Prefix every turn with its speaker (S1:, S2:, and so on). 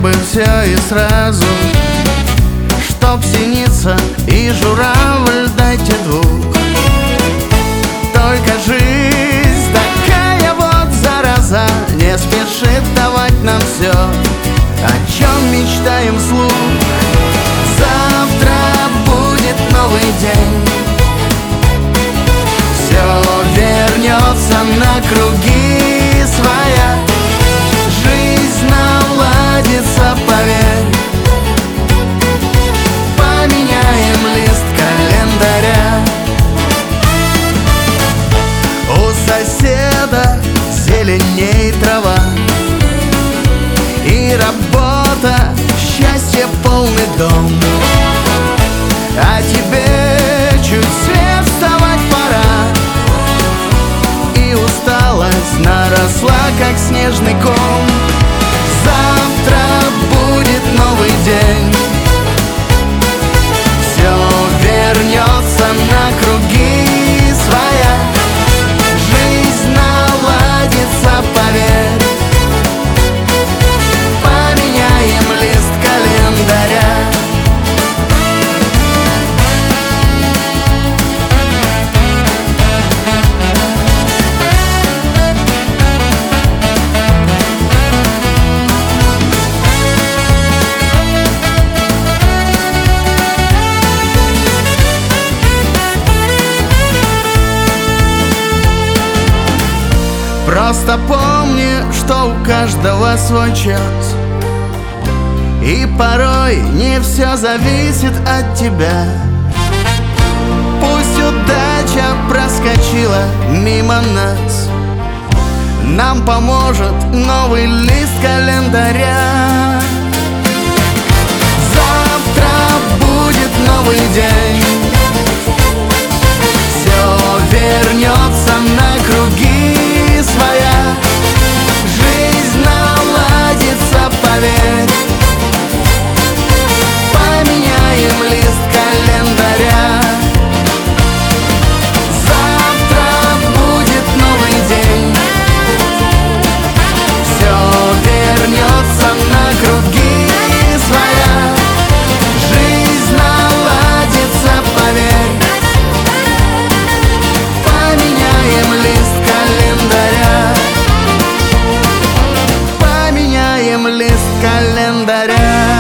S1: бы все и сразу, чтоб синица и журавль, дайте двух. Только жизнь такая вот зараза, не спешит давать нам все, о чем мечтаем вслух. Завтра будет новый день, все вернется на круги своя, жизнь наладится, поверь. Поменяем лист календаря. У соседа зеленей трава, и работа, счастье, полный дом. А тебе чуть свет вставать пора, и усталость наросла, как снежный ком. Завтра будет новый день, все вернется на круги своя, жизнь наладится, поверь. Поменяем лист календаря. Просто помни, что у каждого свой час, и порой не все зависит от тебя. Пусть удача проскочила мимо нас, нам поможет новый лист календаря. Завтра будет новый день, все вернется на круги своя, жизнь наладится, поверь. Поменяем лист календаря. Завтра будет новый день, все вернется на круги своя, жизнь наладится, поверь. Поменяем лист календаря. Поменяем лист календаря.